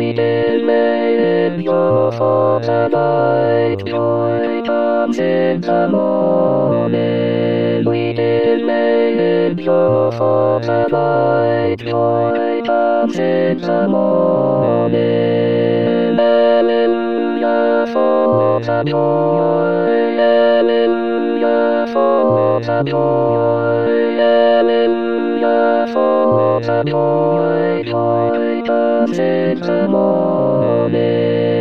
we did lay in your for the night. Joy comes in the morning. We did lay in your for the night. Joy comes in the morning. Hallelujah for the joy. Hallelujah for the joy. Hallelujah for the joy. Joy comes in the morning.